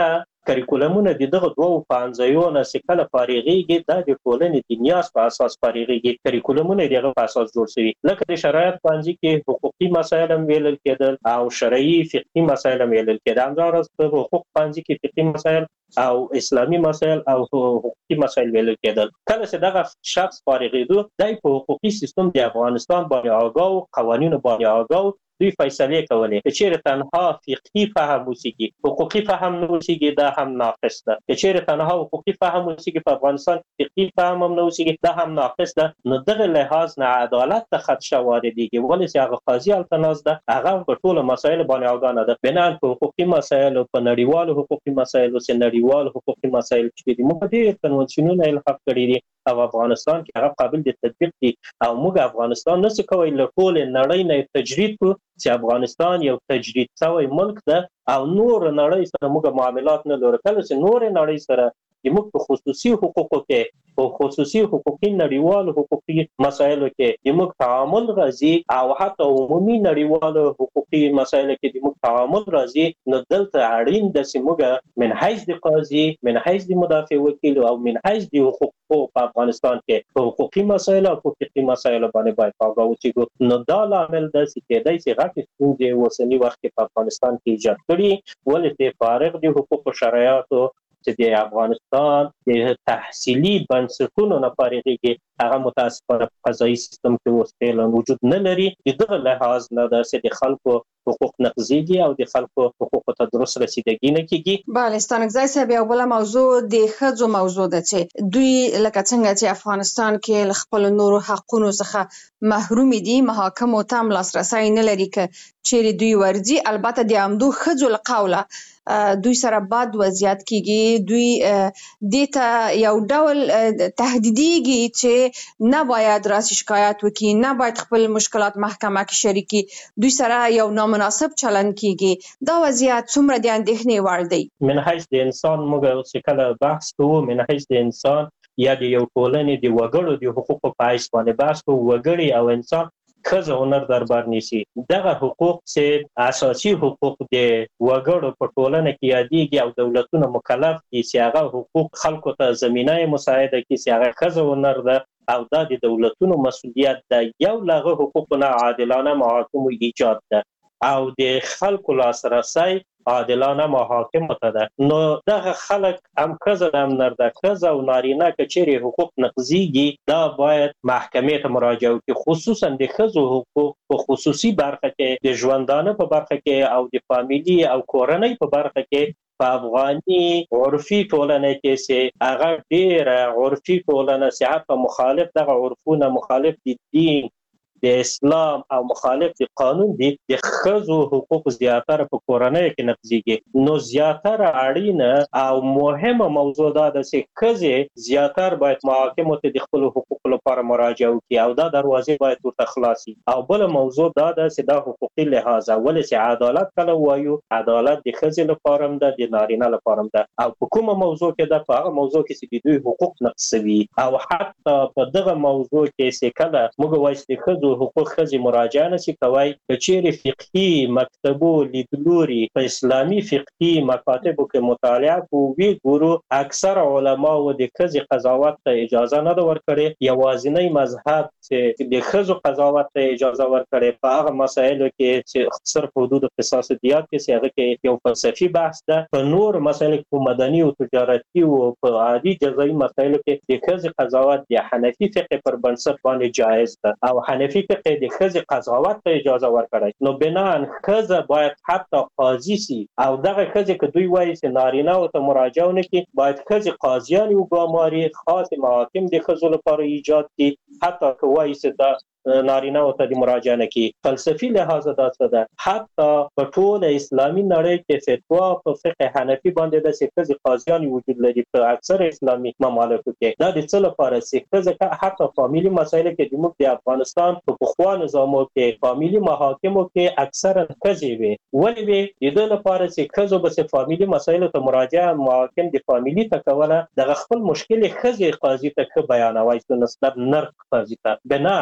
N: کریکولمونه د دغه دوه پانځایونه سکله فارغيږي د ټولنې د نیاز په اساس فارغيږي. کریکولمونه دغه په اساس جوړ شوي، لکه د شرایط پانځي کې حقوقي مسایل هم ویل کېدل او شرعي فقهي مسایل هم ویل کېدل. همدارس په حقوق پانځي کې فقهي مسایل او اسلامي مسایل او حقوقي مسایل ویل کېدل. کله چې دغه شخص فارغېدو د حقوقي سیستم د افغانستان باندې آگاه او قوانینو باندې آگاه دوی فیصله کولې چې چیرې تنها فقهي فهم وسیږي حقوقي فهم نه وسیږي دا هم ناقص ده، چې چیرې تنها حقوقي فهم وسیږي په افغانستان فقهي فهم هم نه وسیږي دا هم ناقص ده. نو دغه لحاظ نه عدالت ته خدشه واردېږي، ولې چې هغه قاضي التناز ده هغه په ټولو مسایلو باندې آگاه نه ده. بنان په حقوقي مسایلو په نړیوالو حقوقي مسایلو چې نړیوال حقوقي مسایل چې موږ ډېر کنونسیونونه الحاق کړي دي او افغانستان کې هغه قابل د تطبیق دي او موږ افغانستان نشو کولی له ټول نړۍ نه تجرید کو چې افغانستان یو تجرید شوی ملک ده او نور نړۍ سره موږ معاملات نه لرو. کله چې نور نړۍ سره موږ په خصوصي حقوقو کې په خصوصي حقوقي نړیوالو حقوقي مسایلو کې موږ تعامل راځي او حتی عمومي نړیوالو حقوقي مسایلو کې موږ تعامل راځي، نو دلته اړین ده چې موږ من حیث د قاضي، من حیث د مدافع وکیل او من حیث د حقوقو په افغانستان کې په حقوقي مسایلو او حقوقي مسایلو باندې باید آگاه اوسېږو. نو دا لامل ده چې کېدای شي غټې ستونزې اوسني وخت کې په افغانستان کې ایجاد کړي، ولې چې فارغ د حقوقو شرایطو چې د افغانستان د تحصیلي بنسټونو نه فارغېږي هغه متاسفانه په قضایي سیستم کې اوس فعلا وجود نه لري. د دغه لحاظ نه ده چې د خلکو حقوق نقضېږي او د خلکو حقوقو ته درست رسیدګي نه کېږي.
K: بله ستانکزی صاحب، یو بله موضوع د ښځو موضوع ده چې دوی لکه څنګه چې افغانستان کې له خپلو نورو حقونو څخه محروم دي، محاکمو ته هم لاسرسی نه لري که چیرې دوی ورځي. البته د همدو ښځو له قوله دوی سره بد وضعیت کیږي، دوی دې ته یو ډول تهدیدیږي چې نه باید راسي شکایت وکړي، نه باید خپل مشکلات محکمه کې شریکي، دوی سره یو نامناسب چلند کیږي. دا وضعیت څومره د اندېښنې وړ دی؟
N: من حیث د انسان موږ چې کله بحث کوو من حیث د انسان یا د یو ټولنې د وګړو د حقوقو په حیث باندې بحث کوو، وګړي او انسان ښځه هنر دربار نیسي. دغه حقوق چې اساسي حقوق د وګړو په ټولنه کې یادېږي او دولتونه مکلف دي چې هغه حقوق خلکو ته زمینه مساعده کړي چې هغه ښځه هنر ده او دا د دولتونو مسؤلیت ده. یو له هغه حقوقو نه عادلانه محاکمو ایجاد ده او د خلکو لاسرسی عادلانه محاکمو ته ده. نو دغه خلک هم ښځه هم نر ده، ښځه او نارینه که چیرې حقوق نقضېږي دا باید محکمې ته مراجعه وکړي، خصوصا د ښځو حقوق په خصوصي برخه کې د ژوندانه په برخه کې او د فامیلي او کورنۍ په برخه کې په افغاني عرفي ټولنه کې چې هغه ډېره عرفي ټولنه چې حتی مخالف دغه عرفونه مخالف د دین د اسلام او مخالف د قانون دي، د ښځو حقوق زیاتره په کورنۍ کې نقضېږي. نو زیاتره اړینه او مهمه موضوع دا ده چې ښځې زیاتره باید محاکمو ته د خپلو حقوقو لپاره مراجعه وکړي او دا دروازې باید ورته خلاصي. او بله موضوع دا ده چې دا حقوقي لحاظه، ولې چې عدالت کله وایو عدالت د ښځې لپاره هم ده د نارینه لپاره هم ده او په کومه موضوع کې ده؟ په هغه موضوع کې چې د دوی حقوق نقض شوي او حتی په دغه موضوع کې چې کله موږ وایو چې د ښځو حقوق ښځې مراجعه نشي کوای، که چیرې فقهي مکتبو لیدلوري په اسلامي فقهي مکاتبو کې مطالعه کوو وی ګورو اکثر علماو د ښځې قضاوت ته اجازه نه ده ورکړې. یوازینی مذهب چې د ښځو قضاوت ته اجازه ورکړې په هغه مسایلو کې چې صرف حدود قصاص دیات کې چې هغه کې یو فلسفي بحث ده. په نور مسایلو کې مدني او تجارتي او په عادي جزایي مسایلو کې د ښځې قضاوت د حنفي فقه پر بنسټ باندې جایز ده او حنفي فقه د ښځې قضاوت ته اجازه ورکړی. نو بنان ښځه باید حتی قاضي سي او دغه ښځې که دوی وایي چې نارینه‌و ته مراجعه ونه کړي باید ښځې قاضیان وګماري، خاص محاکم د ښځو لپاره ایجاد کړي، حتی که وایي چې دا نارینه او ته د مراجعه نه کی. فلسفي لحاظ دا څه ده؟ حتی په ټول اسلامي نړۍ کې فتوا په فقه حنفي باندې د ښځې قاضیان وجود لري په اکثر اسلامي ممالکو کې. دا د څه لپاره چې ښځه حتی فامیلي مسایل کې د افغانستان په پخوا نظامو کې فامیلي محاکمو کې اکثرا ښځې وي. ولې وي؟ د دې لپاره چې ښځو به فامیلي مسایلو ته مراجعه محاکم د فامیلي ته کوله، دغه خپل مشکل ښځې قاضي ته بیانوي نسبت نر قاضي ته. بنان د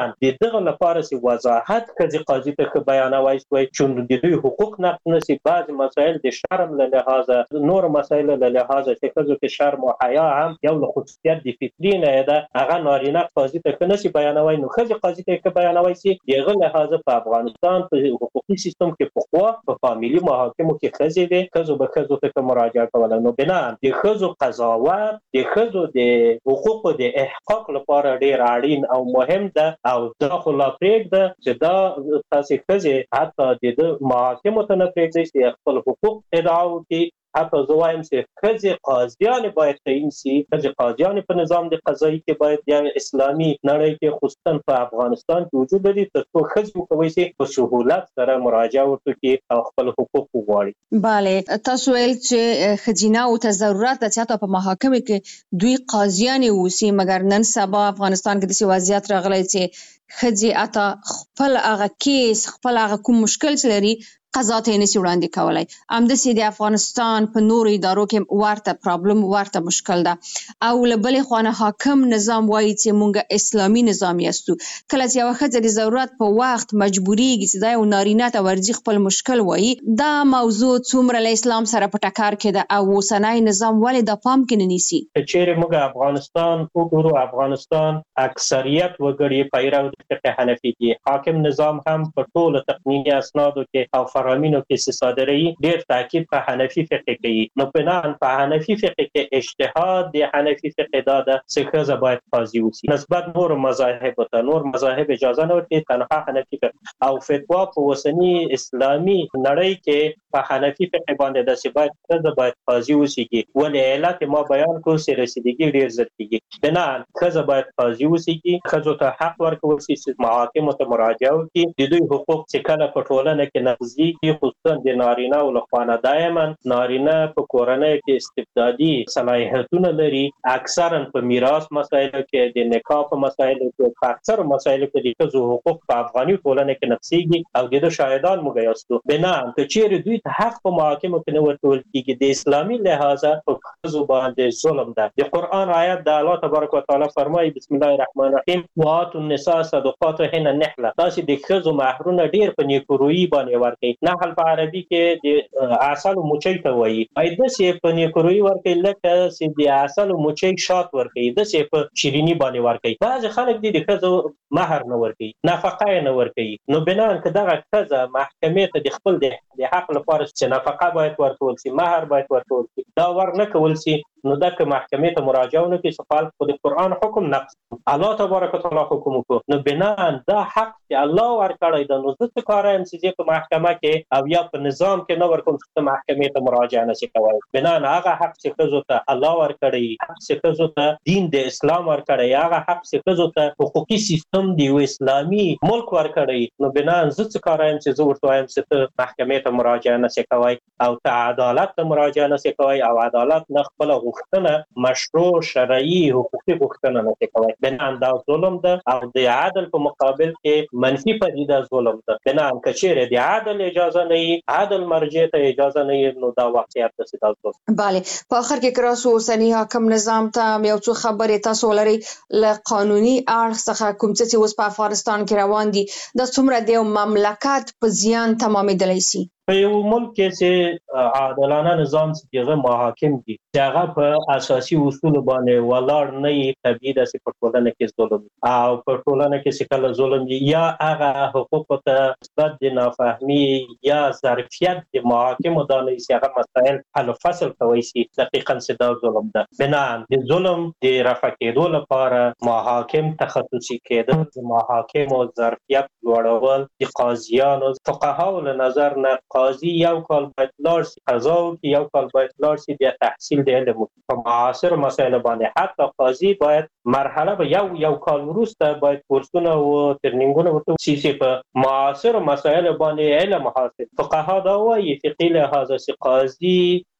N: دغه لپاره سي وضاحت کزي قاضي ته بیانوي چې د دوی حقوق نقض نشي. بعض مسائل د شرم له لحاظه نور مسائل له لحاظه چې کزو کې شرم او حیا هم یو له خصوصیت د فطري نه ده هغه نارینه قاضي ته نشي بیانوي. نو خزي قاضي ته بیانوي سي دغه لحاظه په افغانستان په حقوقي سیستم کې په خوا په فامیلی محاکمو کې خزي دي کزو به کزو ته مراجعه کوله. نو بنا د خزو قضاوت د خزو د حقوقو د احقاق لپاره ډیر اړین او مهم ده او داخله پرېږده چې دا تاسو خزي حتی د محاکمو ته نه پرېږدي چې خپل حقوق ادعا وکړي. حتی زوایم چې خزي قاضیان باید تعیین شي. خزي قاضیان په نظام د قضایي کې باید یا اسلامي نړۍ کې خصوصا په افغانستان کې وجود لري ترڅو خزي کوي چې په سهولت سره مراجعه وکړي او خپل حقوق وغواړي.
K: bale تاسو ویل چې خزینه او ته ضرورت ده چې په محاکمه کې دوی قاضیان ووسی مګر نن سبا افغانستان کې د وضعیت راغلی چې خزي اته خپل هغه کیس خپل هغه کوم مشکل لري قضا ته نشي وړاندې کولای. امدسي د افغانستان په نورو ادارو کې ورته پرابلم ورته مشکل ده او لبل خوانه حاکم نظام وایي چې مونږ اسلامي نظام یاستو. کله چې یو خځه د ضرورت په وخت مجبوریږي چې دا یو نارینه ته ورځي خپل مشکل وایي دا موضوع څومره له اسلام سره په ټکر کې ده او اوسنۍ نظام ولې د پام کې نه نیسي.
N: چیرې موږ افغانستان وګورو افغانستان اکثریت وګړي پیرو د فقه حنفي دي. حاکم نظام هم په ټول تقنینی اسنادو کې او فرامینو کې صادري ډېر تاکید په حنفي فقه کوي. نو بناء په حنفي فقه کې اجتهاد د حنفي فقه دا چې خزه باید قاضي وسی نسبت نور مذاهب ته نور مذاهب اجازه نه ورکوي تنها حنفي فقه او فتوا په وسنی اسلامي نړۍ کې په حنفي فقه باندې د سبات خزه باید قاضي وسیږي. ولې علت ما بیان کو سي رسیدګي ډېر زړه کیږي. بناء خزه باید قاضي وسیږي. خزه ته حق ورکول سي چې محاکم ته مراجعه وکړي. د دوی حقوق چې کله په ټولنه کې نقضي خصوصا د نارینه او لخوانه دائما نارینه په کورنۍ کې استبدادي صلاحیتونه لري. اکثرا په میراث مسایلو کې د نکاح په مسایلو کې په اکثر مسایلو کې د حقوق په افغاني ټولنه کې نقصيږي او د شاهدان مګیاستو. بنا ته چیرې دوی ته حق په محاکمو کې نه ورکول کیږي. د اسلامي لحاظه په خزو باندې ظلم ده. د قران آیات د الله تبارک وتعالى فرمایي بسم الله الرحمن الرحیم واتوا النساء صدقاتهن نحله. تاسو د خزو مهرونه ډیر په نیکورویي باندې ورکړئ. نحل په عربي کې د عسل موچي ته وایي. ایده سي په نیکوروي ورکې لکه سي د عسل موچي شات ورکې د سي په شیرینی باندې ورکې. بعض خلک دي د خزو مہر نه ورکې نفقه نه ورکې. نو بنا ان کداغه خزه محکمې ته د خپل د حق لپاره چې نفقه باید ورکول سي مہر باید ورکول سي دا ور نه کول سي نو د محکمې ته مراجعه ونه کې سوال په قرآن حکم نقص الله تبارک وتعالى حکم کو. نو بنا دا حق چې الله ورکړی د نو څه کارم چې په محکمه کې او یا په نظام کې نو ورکوم چې محکمې ته مراجعه نشي کولای. بنا هغه حق چې خزو ته الله ورکړی حق چې خزو ته دین د اسلام ورکړی هغه حق چې خزو ته حقوقي سیستم دی اسلامي ملک ورکړی. نو بنا څه کارم چې زه ورته وایم چې محکمې ته مراجعه نشي کولای او ته عدالت ته مراجعه نشي کولای او عدالت نه خپل غوښتنه مشروع شرعي حقوقي غوښتنه نشي کولای. بنا دا ظلم ده او د عدل په مقابل کې منفي پدیده ظلم ده. بنا کچېره د عدل اجازه نه عدل مرجع ته اجازه نه نو دا واقعیت د سیدا ظلم.
K: bale په اخر کې کراسو اوسنی حاکم نظام ته یو څه خبرې تاسو لري ل قانوني اړخ څخه کوم څه اوس په افغانستان کې روان دي د څومره د مملکت په زیان تمامېدلی شي.
N: په یو ملک کې چې عادلانه نظام چې محاکم دي چې هغه په اساسي اصول باندې ولاړ نه وي طبيعي د ټولنه کې ظلم او په ټولنه کې چې کله ظلم دي یا هغه حقوق ته نسبت د نافهمي یا ظرفیت د محاکم د نه سي هغه مسائل حل فصل کوي شي دقیقاً څه دا ظلم ده. بنا د ظلم د رفع کېدو لپاره محاکم تخصصي کېدل د محاکم او ظرفیت لوړول د قاضیانو فقهاو له نظر نه قاضي یو کال باید لاړ شي قضا وکړي یو کال باید لاړ شي بیا تحصیل د علم په معاصر مسایل باندې حتی قاضي باید مرحله به یو کال وروسته باید کورسونه او ترنینګونه ورته شي په معاصر مسایل باندې علم حاصل. فقها دا وایي فقهي لحاظه قاضي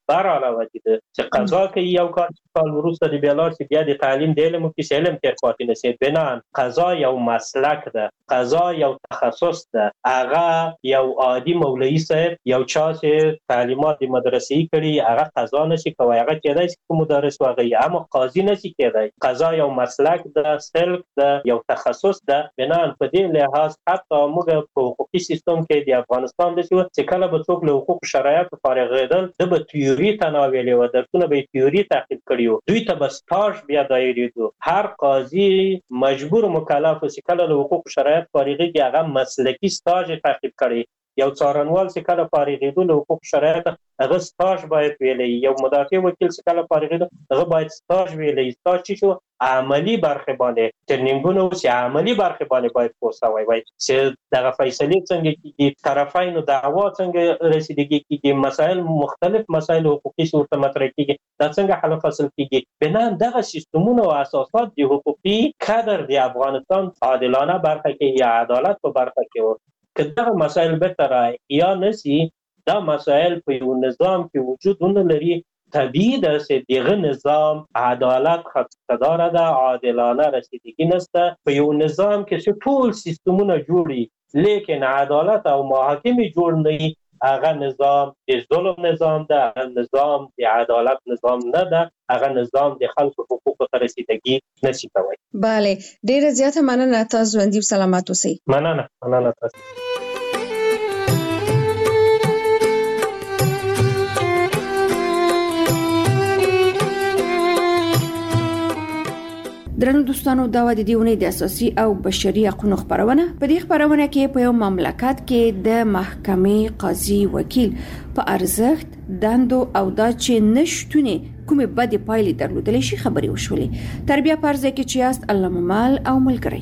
N: بر علاوه دي چې قضا کې یو کال وروسته د بیلار چې بیا د تعلیم د علم کې علم تر پاتې نشي. بنان قضا یو مسلک ده، قضا یو تخصص ده. هغه یو عادي مولوی صاحب یو چا چې تعلیمات د مدرسې کړي هغه قضا نشي کوي، هغه کېدای شي مدرس واغی، اما قاضي نشي کېدای. قضا یو مسلک ده، سلک ده، یو تخصص ده. بنان په دې لحاظ حتی موږ په حقوقي سیستم کې د افغانستان د چې کله به څوک له حقوق شرایط فارغېدل د به تیوري تناولي و درسونه به تیوري تعقیب کړیو، دوی ته به سټاژ بیا دایریدو. هر قاضي مجبور مکلف چې کله له حقوق شرایط فارغېږي هغه مسلکي سټاژ تعقیب کړي. یو څارنوال چې کله فارغېدو له حقوق شرایط هغه سټاژ باید ویلی، یو مدافع وکیل چې کله فارغېدو هغه باید سټاژ ویلی. سټاژ چې شو عملی برخه باندې ټرینینګونه او عملی برخه باندې باید پوسټاوي وای چې دغه فیصله څنګه کیږي، طرفین دعوا څنګه رسیدګي کیږي، مسائل مختلف مسائل حقوقي صورت مطرح کیږي، دا څنګه حل فصل کیږي. بنان دغه سیستمونه او اساسات د حقوقي قدر د افغانستان عادلانه برخه کې یا عدالت په برخه کې و که دغه مسائل به تر یا نسی دا مسائل په یو نظام کې وجود نه لري. طبیعی ده چې دغه نظام عدالت خدمتدار ده، عادلانه رسیدگی نسته. په یو نظام کې چې ټول سیستمونه جوړي لیکن عدالت او محاکمه جوړ نه، هغه نظام د ظلم نظام ده، نظام د عدالت نظام نه ده، هغه نظام د خلکو حقوقو ته رسیدگی نشي کوي.
K: بله، ډیره زیاته مننه. تاسو ژوندي سلامات اوسئ.
N: مننه تاسو.
G: درنو دوستانو، دا و د دیونی د اساسي او بشري حقوقو خبرونه. په دې خبرونه کې په یو مملکت کې د محکمې قاضي وکیل په ارزښت دندو او دا چې نشټونه کومه بده پایلې درلودلې شي خبري وشولې. تربیه پرځه کې چې است الله ممال او ملګری.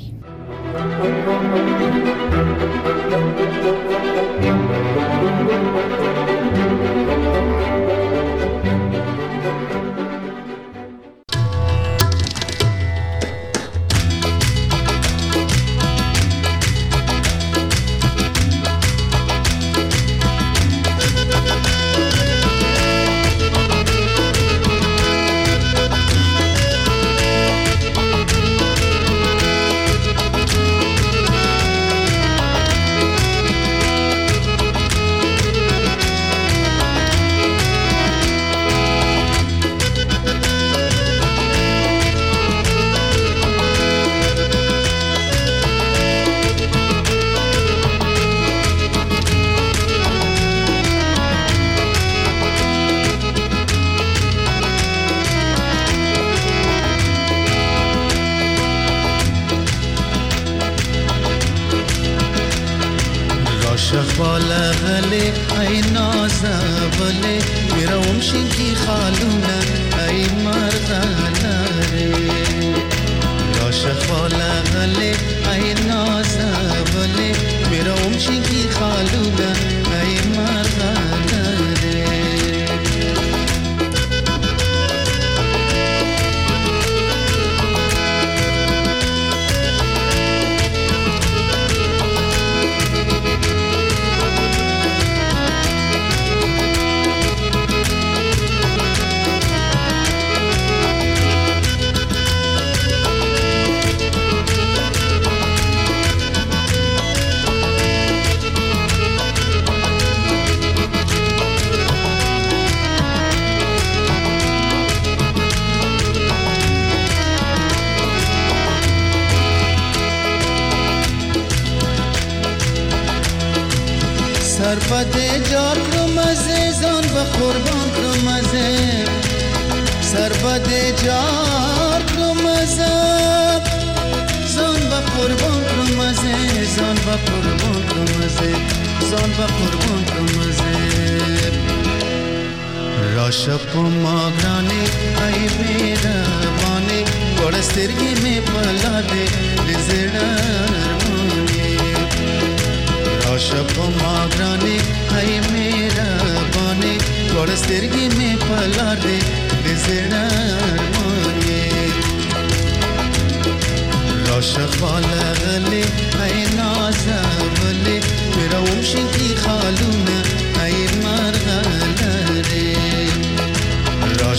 O: मेरा उमशी की खालूना आई मरगलरे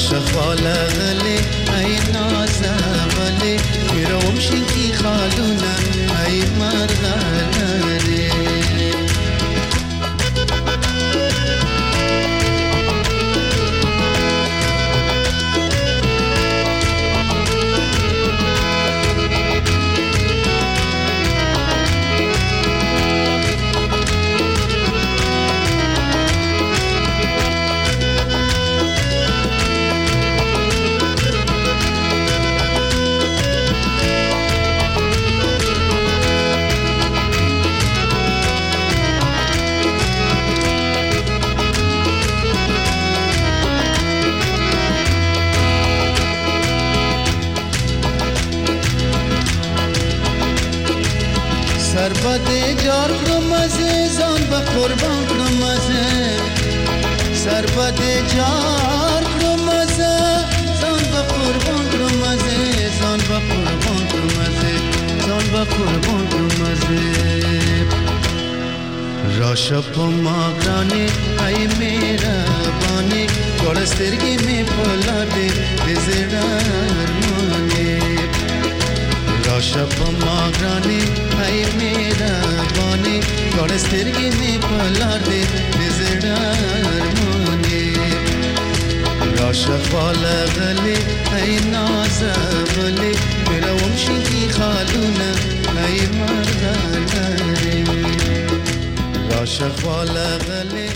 O: شخواله غلی ای نازه ولی میروم شنکی خالونه ای مرغلره سربده جار کرمزه زان با قربان کرمزه سربده جار کرمزه زان با قربان کرمزه زان با قربان کرمزه زان با قربان کرمزه راشا پماگرانه ای میرا بانه گلسترگی می پلاده دزدار مانه راشا پماگرانه ای میرا بانه گلسترگی می پلاده دزدار مانه راشا خاله غلی ای نازه ولی میروم شنکی خالونه ای مرغلره راشا خاله غلی